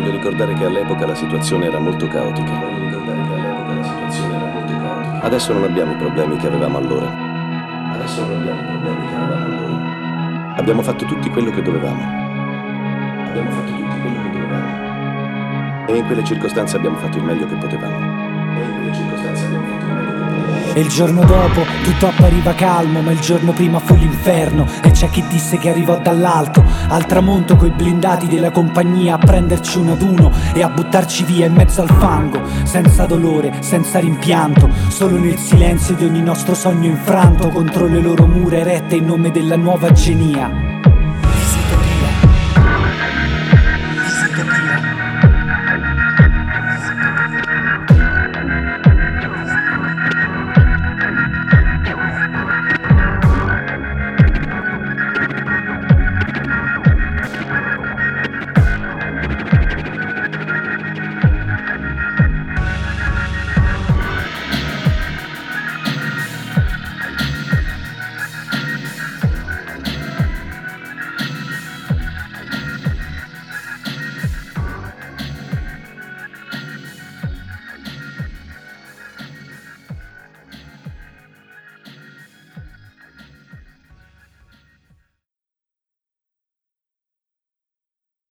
voglio ricordare che all'epoca la situazione era molto caotica. Adesso non abbiamo i problemi che avevamo allora. Abbiamo fatto tutti quello che dovevamo. E in quelle circostanze abbiamo fatto il meglio che potevamo. E il giorno dopo tutto appariva calmo, ma il giorno prima fu l'inferno. E c'è chi disse che arrivò dall'alto, al tramonto, coi blindati della compagnia, a prenderci uno ad uno e a buttarci via in mezzo al fango, senza dolore, senza rimpianto, solo nel silenzio di ogni nostro sogno infranto, contro le loro mura erette in nome della nuova genia.